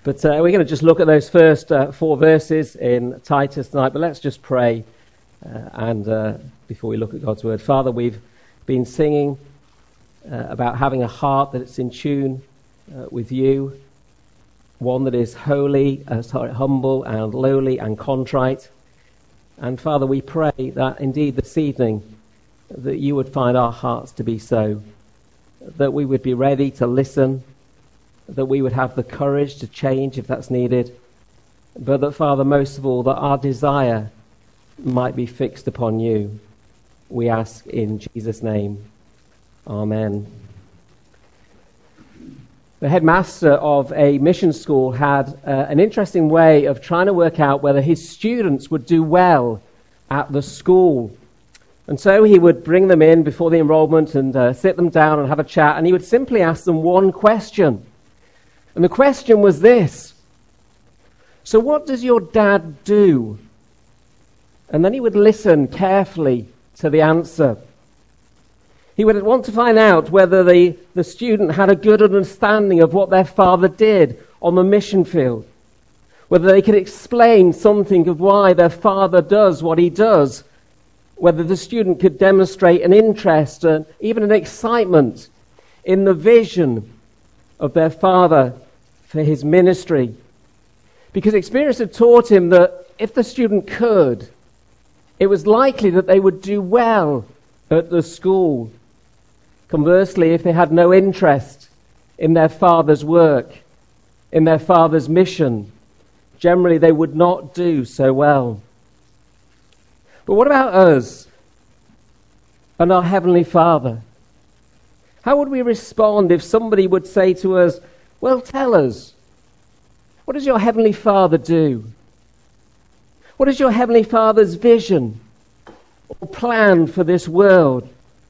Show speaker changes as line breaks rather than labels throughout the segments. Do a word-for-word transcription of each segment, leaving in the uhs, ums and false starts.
But uh, we're going to just look at those first uh, four verses in Titus tonight. But let's just pray uh, and uh, before we look at God's word. Father, we've been singing uh, about having a heart that is in tune uh, with you, one that is holy, uh, sorry, humble and lowly and contrite. And Father, we pray that indeed this evening that you would find our hearts to be so, that we would be ready to listen, that we would have the courage to change if that's needed, but that, Father, most of all, that our desire might be fixed upon you. We ask in Jesus' name. Amen. The headmaster of a mission school had uh, an interesting way of trying to work out whether his students would do well at the school. And so he would bring them in before the enrollment and uh, sit them down and have a chat, and he would simply ask them one question. And the question was this: so what does your dad do? And then he would listen carefully to the answer. He would want to find out whether the, the student had a good understanding of what their father did on the mission field, whether they could explain something of why their father does what he does, whether the student could demonstrate an interest and even an excitement in the vision of their father for his ministry. Because experience had taught him that if the student could, it was likely that they would do well at the school. Conversely, if they had no interest in their father's work, in their father's mission, generally they would not do so well. But what about us and our Heavenly Father? How would we respond if somebody would say to us, well, tell us, what does your Heavenly Father do? What is your Heavenly Father's vision or plan for this world?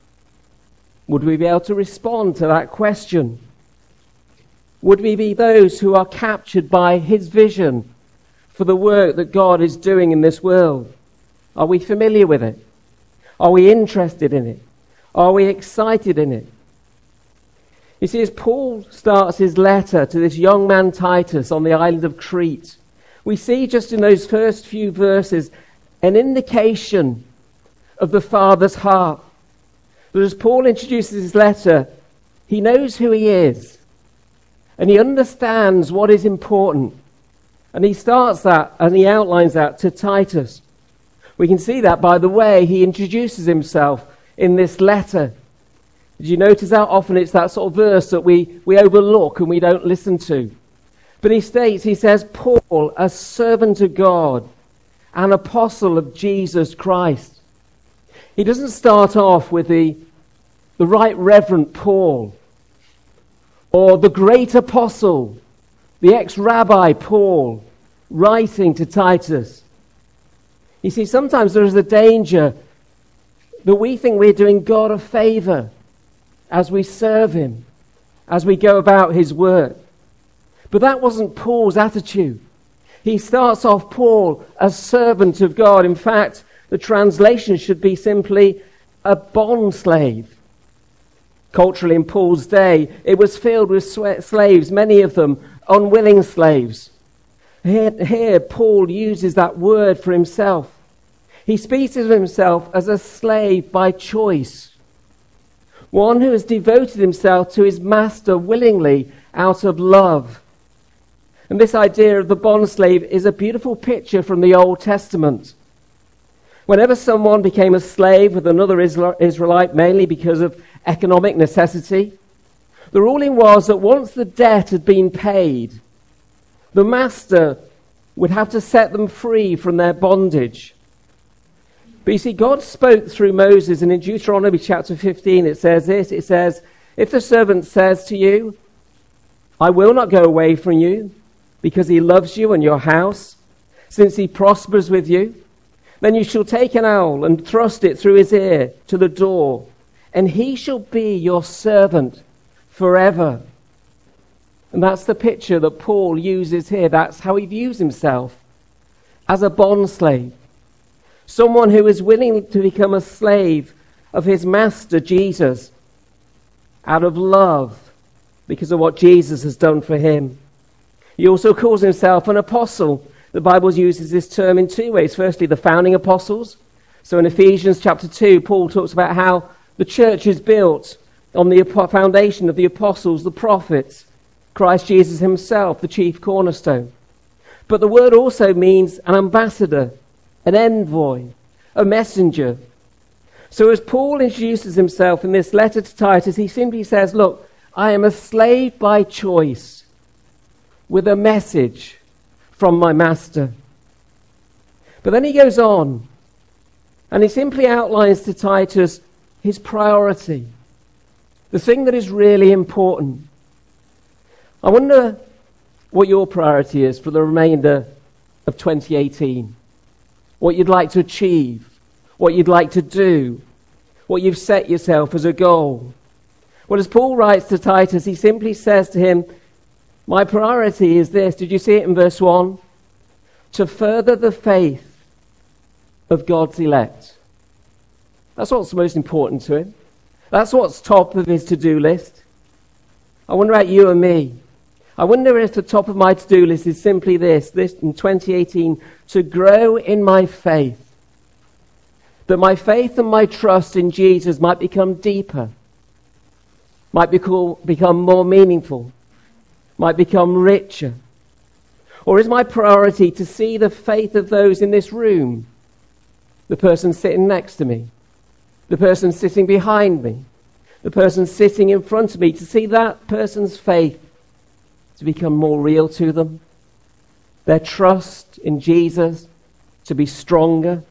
Would we be able to respond to that question? Would we be those who are captured by His vision for the work that God is doing in this world? Are we familiar with it? Are we interested in it? Are we excited in it? You see, as Paul starts his letter to this young man Titus on the island of Crete, we see just in those first few verses an indication of the Father's heart. But as Paul introduces his letter, he knows who he is, and he understands what is important. And he starts that and he outlines that to Titus. We can see that by the way he introduces himself in this letter. Did you notice how often it's that sort of verse that we, we overlook and we don't listen to? But he states, he says, Paul, a servant of God, an apostle of Jesus Christ. He doesn't start off with the, the Right Reverend Paul, or the great apostle, the ex-rabbi Paul, writing to Titus. You see, sometimes there is a danger that we think we're doing God a favor as we serve him, as we go about his work. But that wasn't Paul's attitude. He starts off Paul as servant of God. In fact, the translation should be simply a bond slave. Culturally, in Paul's day, it was filled with slaves, many of them unwilling slaves. Here, here, Paul uses that word for himself. He speaks of himself as a slave by choice, one who has devoted himself to his master willingly out of love. And this idea of the bond slave is a beautiful picture from the Old Testament. Whenever someone became a slave with another Israelite, mainly because of economic necessity, the ruling was that once the debt had been paid, the master would have to set them free from their bondage. But you see, God spoke through Moses, and in Deuteronomy chapter fifteen it says this, it says, if the servant says to you, I will not go away from you, because he loves you and your house, since he prospers with you, then you shall take an awl and thrust it through his ear to the door, and he shall be your servant forever. And that's the picture that Paul uses here. That's how he views himself, as a bond slave. Someone who is willing to become a slave of his master, Jesus, out of love, because of what Jesus has done for him. He also calls himself an apostle. The Bible uses this term in two ways. Firstly, the founding apostles. So in Ephesians chapter two, Paul talks about how the church is built on the foundation of the apostles, the prophets, Christ Jesus himself, the chief cornerstone. But the word also means an ambassador, an envoy, a messenger. So as Paul introduces himself in this letter to Titus, he simply says, look, I am a slave by choice with a message from my master. But then he goes on and he simply outlines to Titus his priority, the thing that is really important. I wonder what your priority is for the remainder of twenty eighteen. What you'd like to achieve, what you'd like to do, what you've set yourself as a goal. Well, as Paul writes to Titus, he simply says to him, my priority is this. Did you see it in verse one? To further the faith of God's elect. That's what's most important to him. That's what's top of his to-do list. I wonder about you and me. I wonder if the top of my to-do list is simply this, this in twenty eighteen, to grow in my faith. That my faith and my trust in Jesus might become deeper, might become, become more meaningful, might become richer. Or is my priority to see the faith of those in this room, the person sitting next to me, the person sitting behind me, the person sitting in front of me, to see that person's faith to become more real to them, their trust in Jesus to be stronger?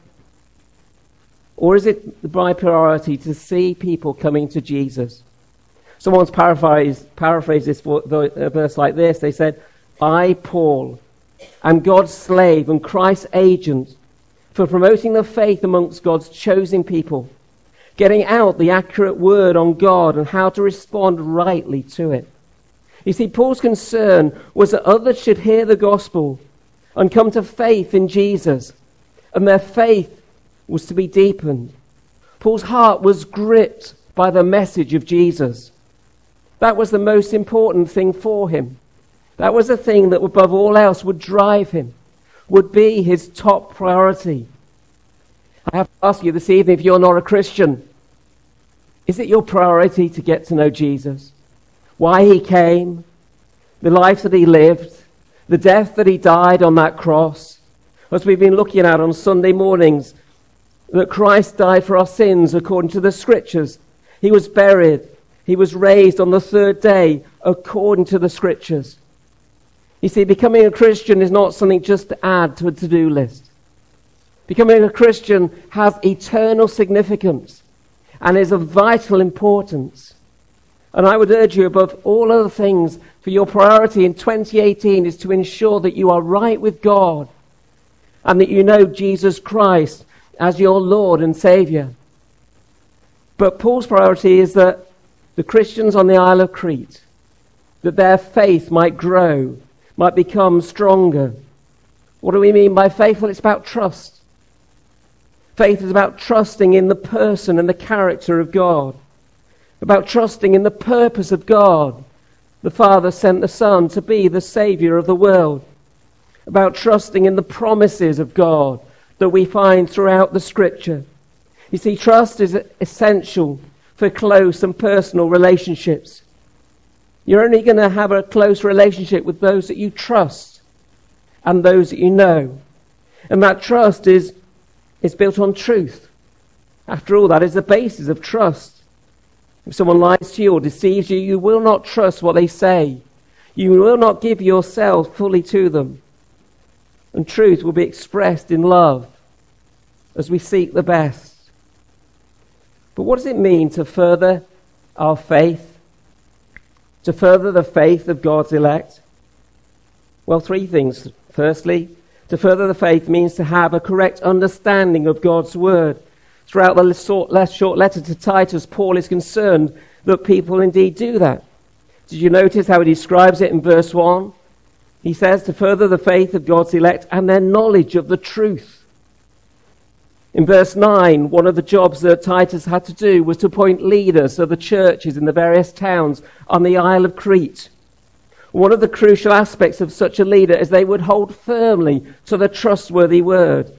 Or is it my priority to see people coming to Jesus? Someone's paraphrased, paraphrased this verse like this. They said, I, Paul, am God's slave and Christ's agent for promoting the faith amongst God's chosen people, getting out the accurate word on God and how to respond rightly to it. You see, Paul's concern was that others should hear the gospel and come to faith in Jesus, and their faith was to be deepened. Paul's heart was gripped by the message of Jesus. That was the most important thing for him. That was the thing that above all else would drive him, would be his top priority. I have to ask you this evening, if you're not a Christian, is it your priority to get to know Jesus? Why he came, the life that he lived, the death that he died on that cross. As we've been looking at on Sunday mornings, that Christ died for our sins according to the Scriptures. He was buried. He was raised on the third day according to the Scriptures. You see, becoming a Christian is not something just to add to a to-do list. Becoming a Christian has eternal significance and is of vital importance. And I would urge you, above all other things, for your priority in twenty eighteen is to ensure that you are right with God and that you know Jesus Christ as your Lord and Saviour. But Paul's priority is that the Christians on the Isle of Crete, that their faith might grow, might become stronger. What do we mean by faith? Well, it's about trust. Faith is about trusting in the person and the character of God, about trusting in the purpose of God. The Father sent the Son to be the Saviour of the world, about trusting in the promises of God that we find throughout the Scripture. You see, trust is essential for close and personal relationships. You're only going to have a close relationship with those that you trust and those that you know. And that trust is, is built on truth. After all, that is the basis of trust. If someone lies to you or deceives you, you will not trust what they say. You will not give yourself fully to them. And truth will be expressed in love as we seek the best. But what does it mean to further our faith? To further the faith of God's elect? Well, three things. Firstly, to further the faith means to have a correct understanding of God's word. Throughout the short letter to Titus, Paul is concerned that people indeed do that. Did you notice how he describes it in verse one? He says to further the faith of God's elect and their knowledge of the truth. In verse nine, one of the jobs that Titus had to do was to appoint leaders of the churches in the various towns on the Isle of Crete. One of the crucial aspects of such a leader is they would hold firmly to the trustworthy word.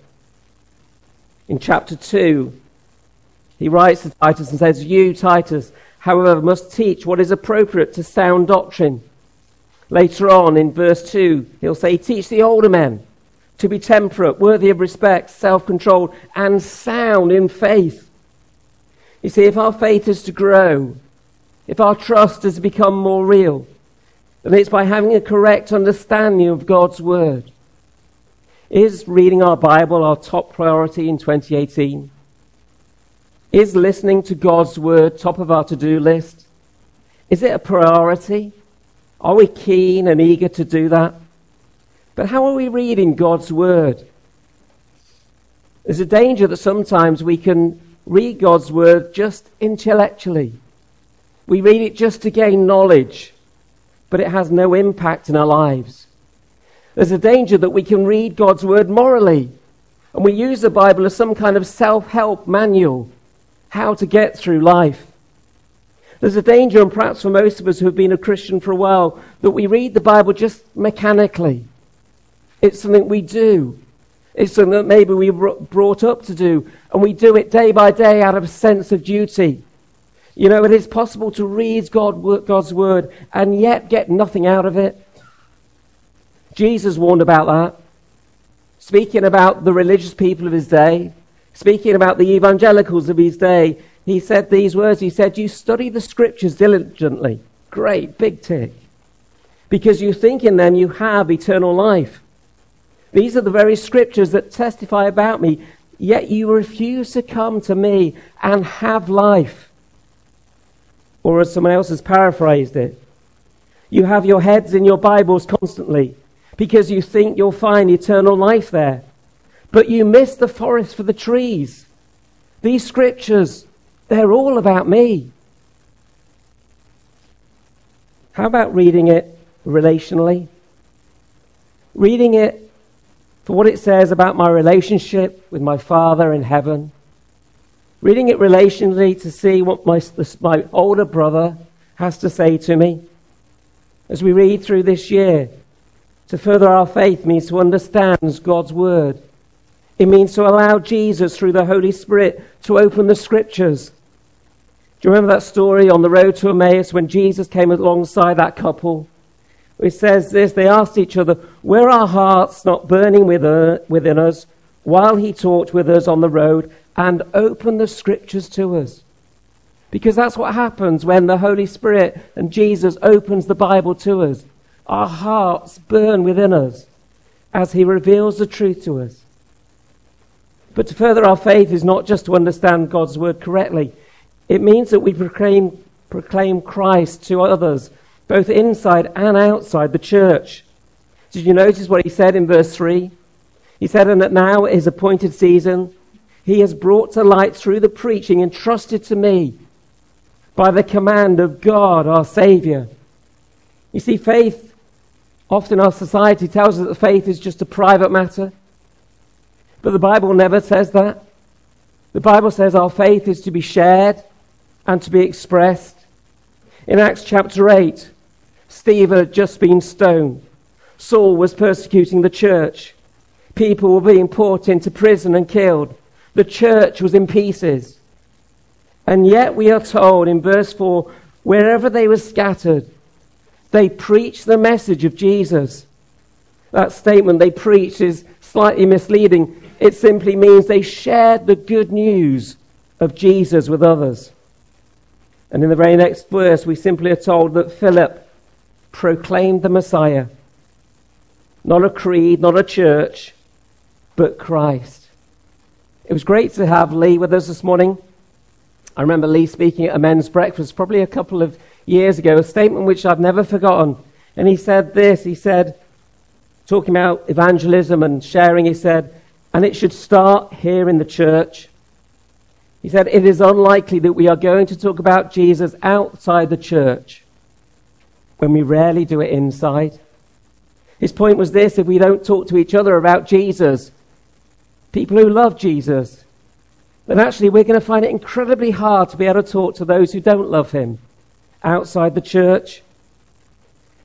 In chapter two, he writes to Titus and says, "You, Titus, however, must teach what is appropriate to sound doctrine." Later on in verse two, he'll say, "Teach the older men to be temperate, worthy of respect, self-controlled, and sound in faith." You see, if our faith is to grow, if our trust has become more real, then it's by having a correct understanding of God's word. Is reading our Bible our top priority in twenty eighteen? Is listening to God's word top of our to-do list? Is it a priority? Are we keen and eager to do that? But how are we reading God's word? There's a danger that sometimes we can read God's word just intellectually. We read it just to gain knowledge, but it has no impact in our lives. There's a danger that we can read God's word morally, and we use the Bible as some kind of self-help manual, how to get through life. There's a danger, and perhaps for most of us who have been a Christian for a while, that we read the Bible just mechanically. It's something we do. It's something that maybe we were brought up to do, and we do it day by day out of a sense of duty. You know, it is possible to read God, God's word and yet get nothing out of it. Jesus warned about that, speaking about the religious people of his day, speaking about the evangelicals of his day. He said these words. He said, "You study the scriptures diligently." Great, big tick. "Because you think in them you have eternal life. These are the very scriptures that testify about me, yet you refuse to come to me and have life." Or as someone else has paraphrased it, "You have your heads in your Bibles constantly because you think you'll find eternal life there. But you miss the forest for the trees. These scriptures, they're all about me." How about reading it relationally? Reading it for what it says about my relationship with my Father in heaven. Reading it relationally to see what my, my older brother has to say to me. As we read through this year, to further our faith means to understand God's word. It means to allow Jesus through the Holy Spirit to open the scriptures. Do you remember that story on the road to Emmaus when Jesus came alongside that couple? It says this, they asked each other, "Were our hearts not burning within us while he talked with us on the road and opened the scriptures to us?" Because that's what happens when the Holy Spirit and Jesus opens the Bible to us. Our hearts burn within us as he reveals the truth to us. But to further our faith is not just to understand God's word correctly. It means that we proclaim, proclaim Christ to others, both inside and outside the church. Did you notice what he said in verse three? He said, "And that now is appointed season, he has brought to light through the preaching entrusted to me by the command of God our Saviour." You see, faith, often our society tells us that faith is just a private matter. But the Bible never says that. The Bible says our faith is to be shared and to be expressed. In Acts chapter eight, Stephen had just been stoned. Saul was persecuting the church. People were being put into prison and killed. The church was in pieces. And yet we are told in verse four, wherever they were scattered, they preached the message of Jesus. That statement, "they preached," is slightly misleading. It simply means they shared the good news of Jesus with others. And in the very next verse, we simply are told that Philip proclaimed the Messiah. Not a creed, not a church, but Christ. It was great to have Lee with us this morning. I remember Lee speaking at a men's breakfast probably a couple of years ago, a statement which I've never forgotten. And he said this, he said, talking about evangelism and sharing, he said, "And it should start here in the church." He said, "It is unlikely that we are going to talk about Jesus outside the church when we rarely do it inside." His point was this: if we don't talk to each other about Jesus, people who love Jesus, then actually we're going to find it incredibly hard to be able to talk to those who don't love him outside the church.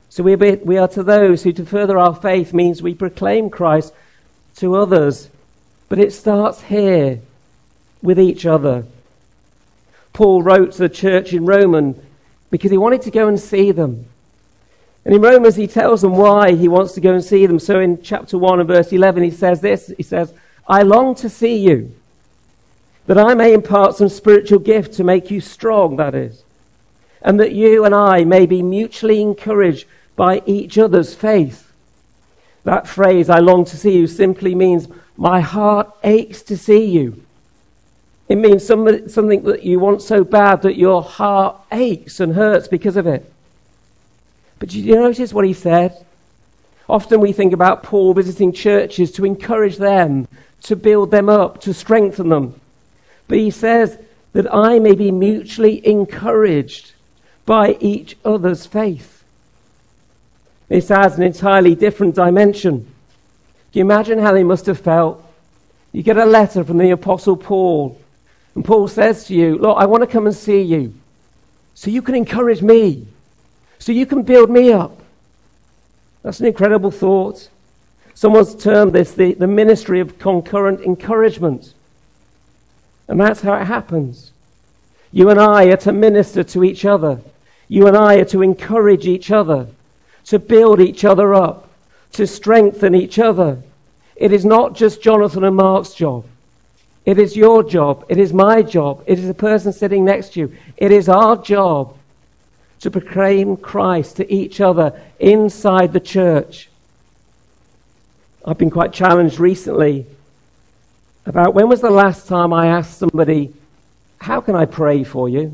So we be, we are to those who, to further our faith, means we proclaim Christ to others. But it starts here with each other. Paul wrote to the church in Rome because he wanted to go and see them. And in Romans he tells them why he wants to go and see them. So in chapter one and verse eleven he says this, he says, I long to see you, that I may impart some spiritual gift to make you strong, that is, and that you and I may be mutually encouraged by each other's faith. That phrase, I long to see you, simply means my heart aches to see you. It means somebody, something that you want so bad that your heart aches and hurts because of it. But did you notice what he said? Often we think about Paul visiting churches to encourage them, to build them up, to strengthen them. But he says that I may be mutually encouraged by each other's faith. This adds an entirely different dimension. Can you imagine how they must have felt? You get a letter from the Apostle Paul, and Paul says to you, look, I want to come and see you so you can encourage me, so you can build me up. That's an incredible thought. Someone's termed this the, the ministry of concurrent encouragement. And that's how it happens. You and I are to minister to each other. You and I are to encourage each other, to build each other up, to strengthen each other. It is not just Jonathan and Mark's job. It is your job. It is my job. It is the person sitting next to you. It is our job to proclaim Christ to each other inside the church. I've been quite challenged recently about when was the last time I asked somebody, how can I pray for you?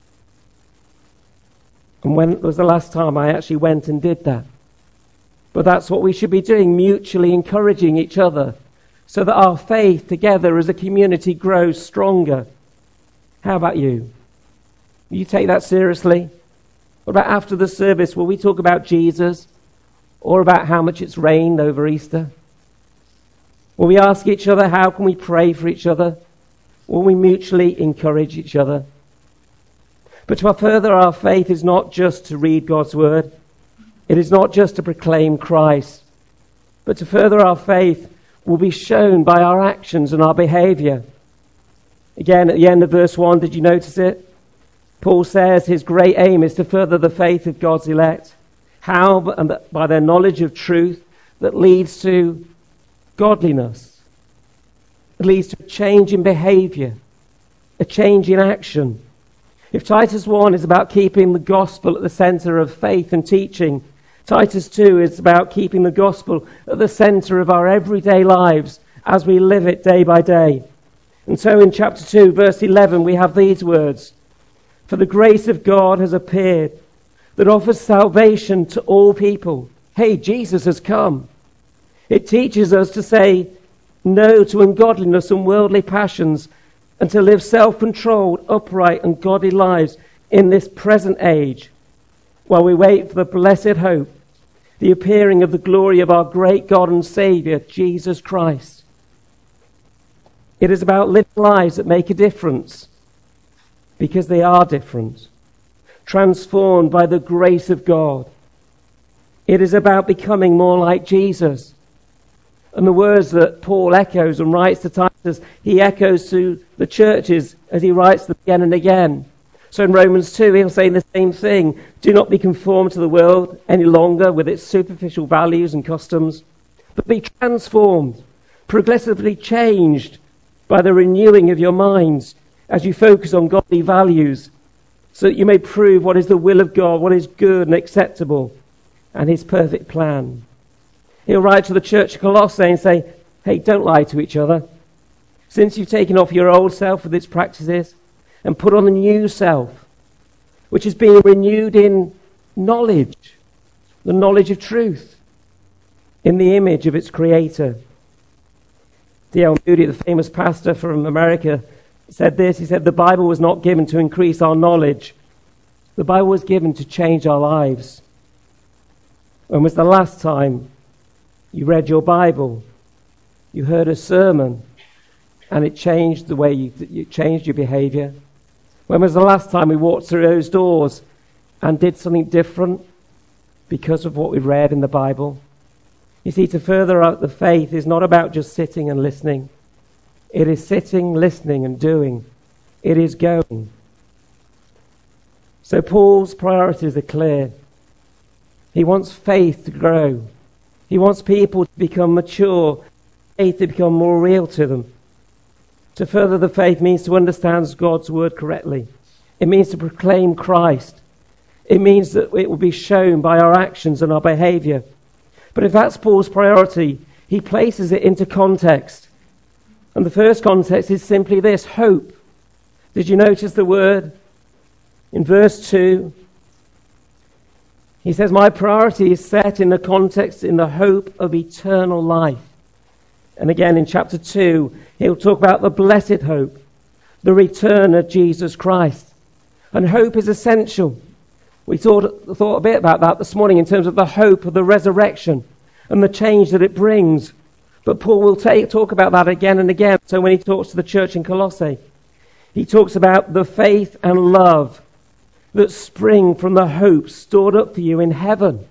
And when was the last time I actually went and did that? But that's what we should be doing, mutually encouraging each other so that our faith together as a community grows stronger. How about you? Will you take that seriously? What about after the service? Will we talk about Jesus or about how much it's rained over Easter? Will we ask each other, how can we pray for each other? Will we mutually encourage each other? But to further our faith is not just to read God's word. It is not just to proclaim Christ. But to further our faith will be shown by our actions and our behavior. Again, at the end of verse one, did you notice it? Paul says his great aim is to further the faith of God's elect. How? By their knowledge of truth that leads to godliness. It leads to a change in behavior, a change in action. If Titus one is about keeping the gospel at the center of faith and teaching, Titus two is about keeping the gospel at the center of our everyday lives as we live it day by day. And so in chapter two, verse eleven, we have these words, for the grace of God has appeared that offers salvation to all people. Hey, Jesus has come. It teaches us to say no to ungodliness and worldly passions and to live self-controlled, upright and godly lives in this present age while we wait for the blessed hope, the appearing of the glory of our great God and Saviour, Jesus Christ. It is about living lives that make a difference because they are different, transformed by the grace of God. It is about becoming more like Jesus. And the words that Paul echoes and writes to Titus, he echoes to the churches as he writes them again and again. So in Romans two, he'll say the same thing. Do not be conformed to the world any longer with its superficial values and customs, but be transformed, progressively changed by the renewing of your minds as you focus on godly values, so that you may prove what is the will of God, what is good and acceptable, and his perfect plan. He'll write to the church of Colossae and say, hey, don't lie to each other. Since you've taken off your old self with its practices and put on the new self, which is being renewed in knowledge, the knowledge of truth, in the image of its creator. D L Moody, the famous pastor from America, said this. He said, the Bible was not given to increase our knowledge. The Bible was given to change our lives. When was the last time you read your Bible, you heard a sermon, and it changed the way you, you changed your behavior? When was the last time we walked through those doors and did something different because of what we read in the Bible. You see, to further out the faith is not about just sitting and listening. It is sitting, listening, and doing. It is going. So Paul's priorities are clear. He wants faith to grow. He wants people to become mature, faith to become more real to them. To further the faith means to understand God's word correctly. It means to proclaim Christ. It means that it will be shown by our actions and our behavior. But if that's Paul's priority, he places it into context. And the first context is simply this: hope. Did you notice the word? In verse two, he says, my priority is set in the context, in the hope of eternal life. And again in chapter two, he'll talk about the blessed hope, the return of Jesus Christ. And hope is essential. We thought, thought a bit about that this morning in terms of the hope of the resurrection and the change that it brings. But Paul will take, talk about that again and again. So when he talks to the church in Colossae, he talks about the faith and love that spring from the hope stored up for you in heaven.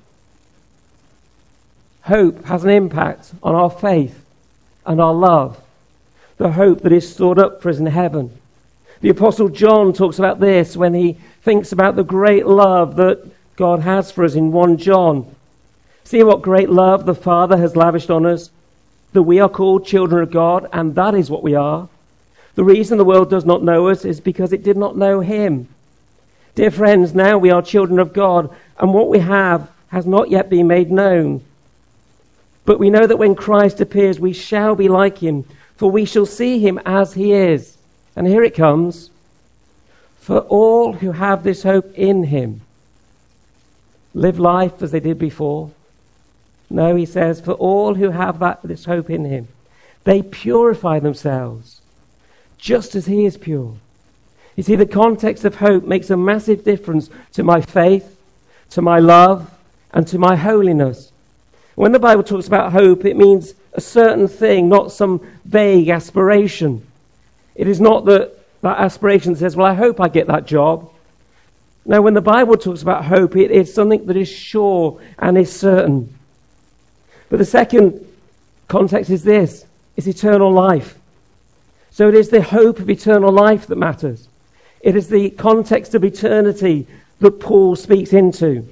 Hope has an impact on our faith and our love. The hope that is stored up for us in heaven. The Apostle John talks about this when he thinks about the great love that God has for us in First John. See what great love the Father has lavished on us, that we are called children of God, and that is what we are. The reason the world does not know us is because it did not know him. Dear friends, now we are children of God, and what we have has not yet been made known. But we know that when Christ appears, we shall be like him, for we shall see him as he is. And here it comes. For all who have this hope in him live life as they did before. No, he says, for all who have that this hope in him, they purify themselves just as he is pure. You see, the context of hope makes a massive difference to my faith, to my love, and to my holiness. When the Bible talks about hope, it means a certain thing, not some vague aspiration. It is not that, that aspiration that says, well, I hope I get that job. No, when the Bible talks about hope, it is something that is sure and is certain. But the second context is this: it's eternal life. So it is the hope of eternal life that matters. It is the context of eternity that Paul speaks into.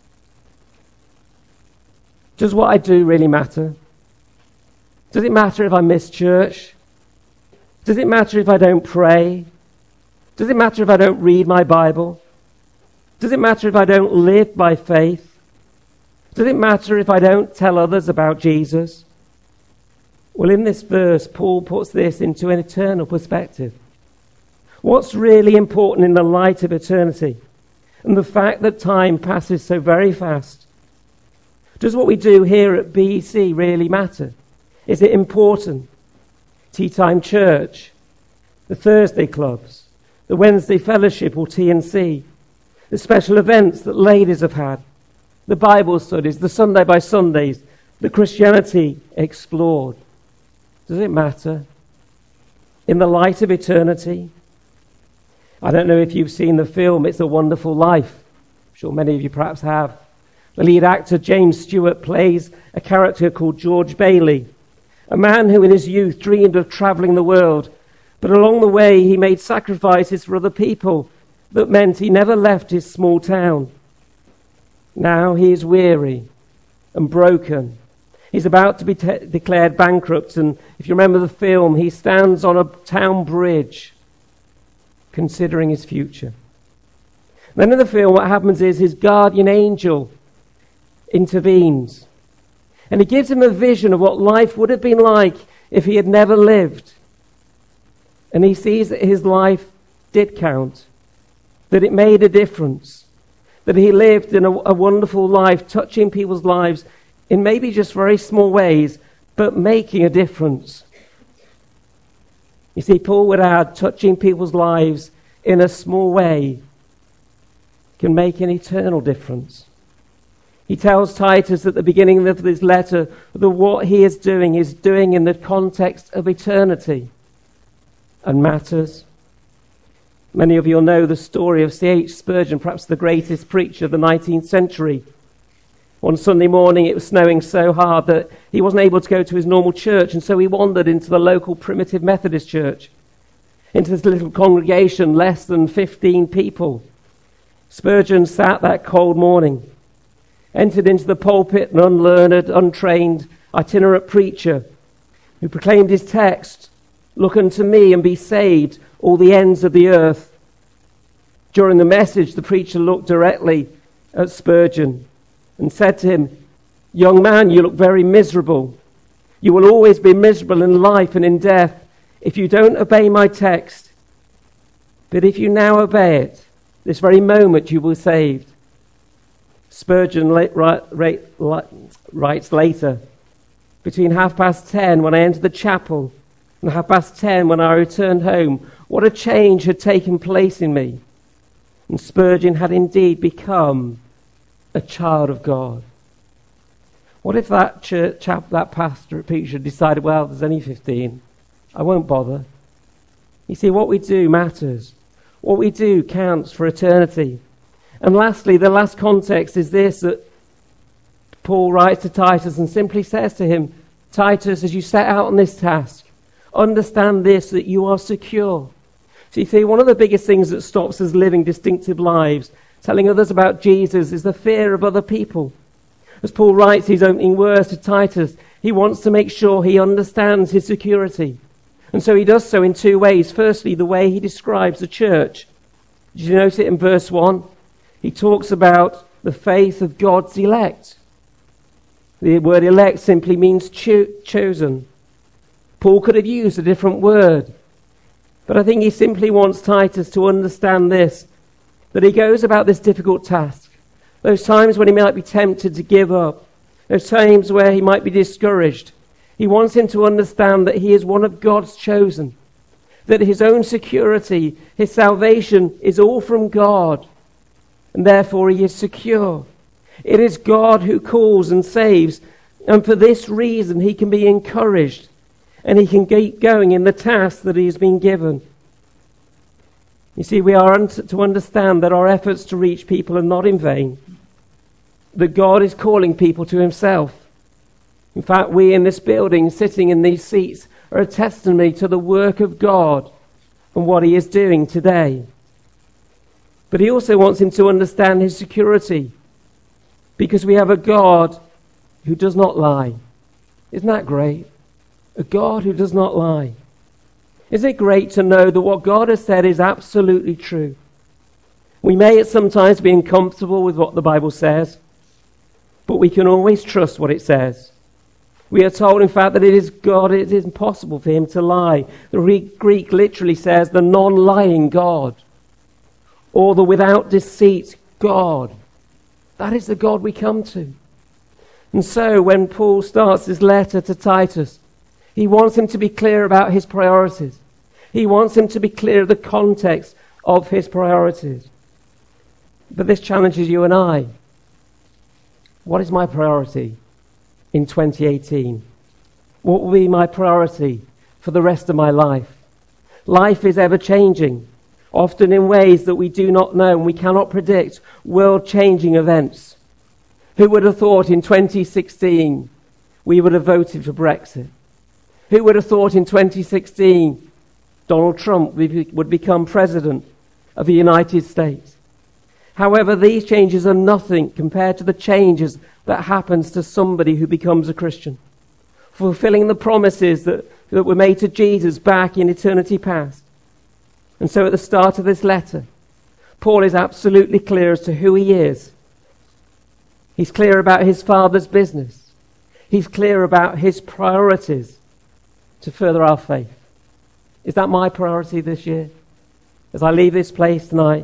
Does what I do really matter? Does it matter if I miss church? Does it matter if I don't pray? Does it matter if I don't read my Bible? Does it matter if I don't live by faith? Does it matter if I don't tell others about Jesus? Well, in this verse, Paul puts this into an eternal perspective. What's really important in the light of eternity and the fact that time passes so very fast? Does what we do here at B E C really matter? Is it important? Tea Time Church, the Thursday clubs, the Wednesday fellowship or T and C, the special events that ladies have had, the Bible studies, the Sunday by Sundays, the Christianity explored. Does it matter? In the light of eternity? I don't know if you've seen the film It's a Wonderful Life. I'm sure many of you perhaps have. The lead actor, James Stewart, plays a character called George Bailey, a man who in his youth dreamed of travelling the world, but along the way he made sacrifices for other people that meant he never left his small town. Now he is weary and broken. He's about to be te- declared bankrupt, and if you remember the film, he stands on a town bridge considering his future. Then in the film, what happens is his guardian angel intervenes, and he gives him a vision of what life would have been like if he had never lived. And he sees that his life did count, that it made a difference, that he lived in a, a wonderful life, touching people's lives in maybe just very small ways, but making a difference. You see, Paul would add, touching people's lives in a small way can make an eternal difference. He tells Titus at the beginning of this letter that what he is doing is doing in the context of eternity and matters. Many of you will know the story of C H Spurgeon, perhaps the greatest preacher of the nineteenth century. One Sunday morning it was snowing so hard that he wasn't able to go to his normal church, and so he wandered into the local primitive Methodist church, into this little congregation, less than fifteen people. Spurgeon sat that cold morning, entered into the pulpit, an unlearned, untrained, itinerant preacher who proclaimed his text, "Look unto me and be saved, all the ends of the earth." During the message, the preacher looked directly at Spurgeon and said to him, "Young man, you look very miserable. You will always be miserable in life and in death if you don't obey my text. But if you now obey it, this very moment you will be saved." Spurgeon writes later, "Between half past ten when I entered the chapel and half past ten when I returned home, what a change had taken place in me. And Spurgeon had indeed become a child of God." What if that church, chap, that pastor, preacher decided, well, there's only fifteen. I won't bother. You see, what we do matters. What we do counts for eternity. And lastly, the last context is this, that Paul writes to Titus and simply says to him, "Titus, as you set out on this task, understand this, that you are secure." So you see, one of the biggest things that stops us living distinctive lives, telling others about Jesus, is the fear of other people. As Paul writes his opening words to Titus, he wants to make sure he understands his security. And so he does so in two ways. Firstly, the way he describes the church. Did you notice it in verse one? He talks about the faith of God's elect. The word elect simply means cho- chosen. Paul could have used a different word. But I think he simply wants Titus to understand this, that he goes about this difficult task. Those times when he might be tempted to give up, those times where he might be discouraged, he wants him to understand that he is one of God's chosen, that his own security, his salvation is all from God, and therefore he is secure. It is God who calls and saves, and for this reason he can be encouraged, and he can keep going in the task that he has been given. You see, we are to understand that our efforts to reach people are not in vain, that God is calling people to himself. In fact, we in this building, sitting in these seats, are a testimony to the work of God and what he is doing today. But he also wants him to understand his security, because we have a God who does not lie. Isn't that great? A God who does not lie. Isn't it great to know that what God has said is absolutely true? We may at sometimes be uncomfortable with what the Bible says, but we can always trust what it says. We are told, in fact, that it is God, it is impossible for him to lie. The Greek literally says the non-lying God, or the without deceit God. That is the God we come to. And so when Paul starts his letter to Titus, he wants him to be clear about his priorities. He wants him to be clear of the context of his priorities. But this challenges you and I. What is my priority in twenty eighteen? What will be my priority for the rest of my life? Life is ever changing, often in ways that we do not know and we cannot predict, world-changing events. Who would have thought in twenty sixteen we would have voted for Brexit? Who would have thought in twenty sixteen Donald Trump would become president of the United States? However, these changes are nothing compared to the changes that happens to somebody who becomes a Christian, fulfilling the promises that, that were made to Jesus back in eternity past. And so at the start of this letter, Paul is absolutely clear as to who he is. He's clear about his Father's business. He's clear about his priorities to further our faith. Is that my priority this year? As I leave this place tonight,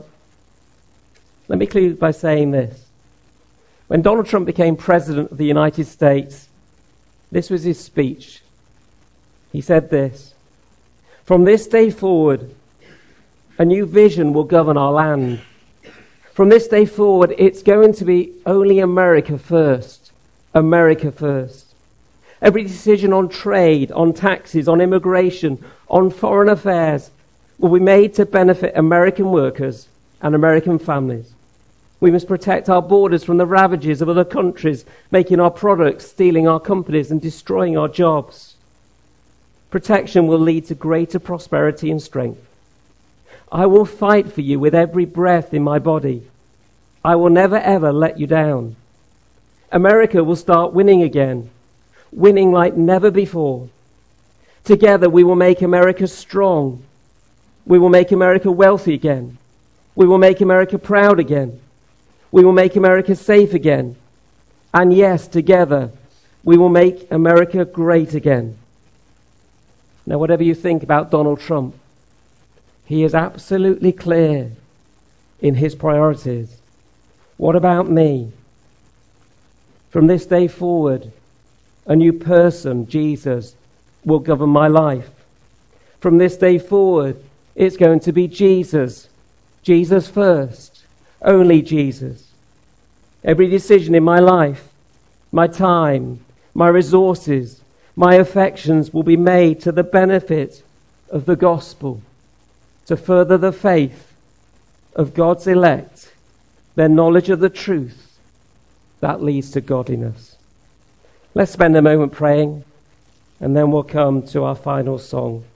let me conclude by saying this. When Donald Trump became president of the United States, this was his speech. He said this: "From this day forward, a new vision will govern our land. From this day forward, it's going to be only America first. America first. Every decision on trade, on taxes, on immigration, on foreign affairs will be made to benefit American workers and American families. We must protect our borders from the ravages of other countries, making our products, stealing our companies, and destroying our jobs. Protection will lead to greater prosperity and strength. I will fight for you with every breath in my body. I will never ever let you down. America will start winning again, winning like never before. Together we will make America strong. We will make America wealthy again. We will make America proud again. We will make America safe again. And yes, together, we will make America great again. Now, whatever you think about Donald Trump, he is absolutely clear in his priorities. What about me? From this day forward, a new person, Jesus, will govern my life. From this day forward, it's going to be Jesus. Jesus first. Only Jesus. Every decision in my life, my time, my resources, my affections will be made to the benefit of the gospel, to further the faith of God's elect, their knowledge of the truth that leads to godliness. Let's spend a moment praying, and then we'll come to our final song.